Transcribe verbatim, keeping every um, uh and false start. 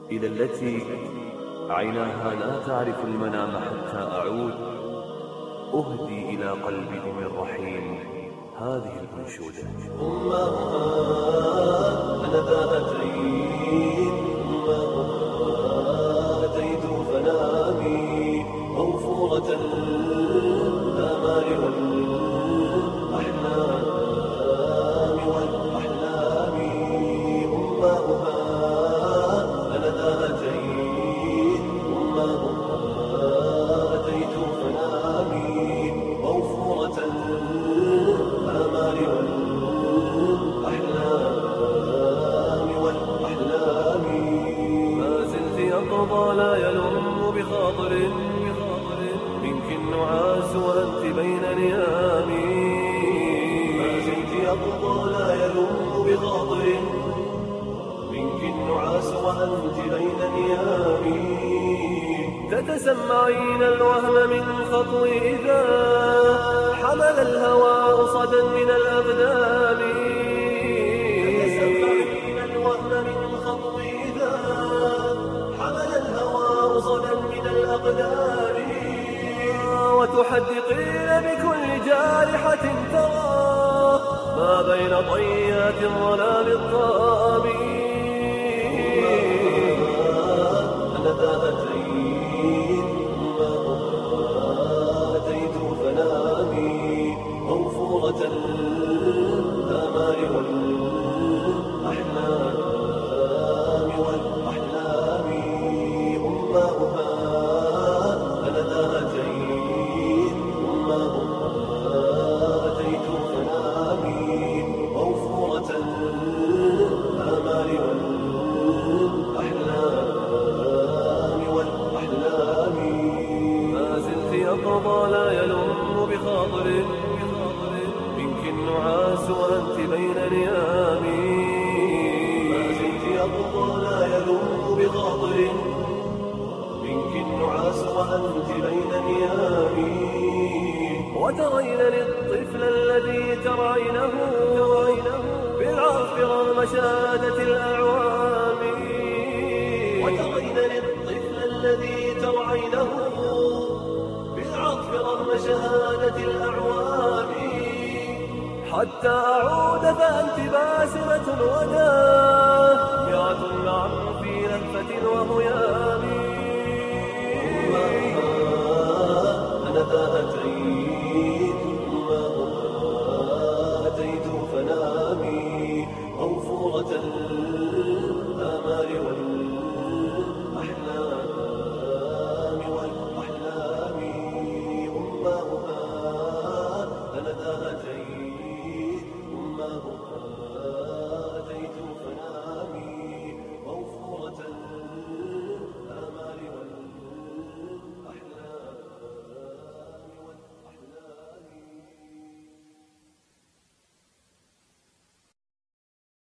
إلى التي عيناها لا تعرف المنام حتى أعود، أهدي إلى قلب أم الرحيم هذه الأنشودة. أمها أنا ذا أتيت، أمها أتيت فنامي موفورة الآمال والأحلام والأحلام. أمها أنا ذا أتيت، أمها أتيت فنامي موفورة الآمال والأحلام والأحلام. ما زلت يقضى لا يلم بخاطر منك النعاس وأنت بين نيامي. ما زلت يقضى لا يلم بخاطر منك النعاس وأنت بين نيامي. تتسمعين الوهم من خطوي إذا حمل الهواء صدا من الأقدام. تتسمعين الوهم من خطوي إذا حمل الهواء صدا من الأقدام. وتحدقين بكل جارحة ترى ما بين طيات الظلام الطامي. أنا ذا أتيت، أتيت فنامي موفورة الآمال والأحلام والأحلام. أمها أنا ذا أتيت، أمها أتيت فنامي موفورة الآمال والأحلام والأحلام. ما زلت يقضى لا يلم بخاطر منك النعاس وأنت بين نيامي. ما زلت يقضى لا يلم بخاطر منك النعاس وأنت بين نيامي. وترين للطفل الذي ترعينه بالعرف رغم شهادة الأعوام. وترين للطفل الذي ترعينه بالعطف رغم شهادة الأعوام. حتى أعود فأنت باسمة الوداع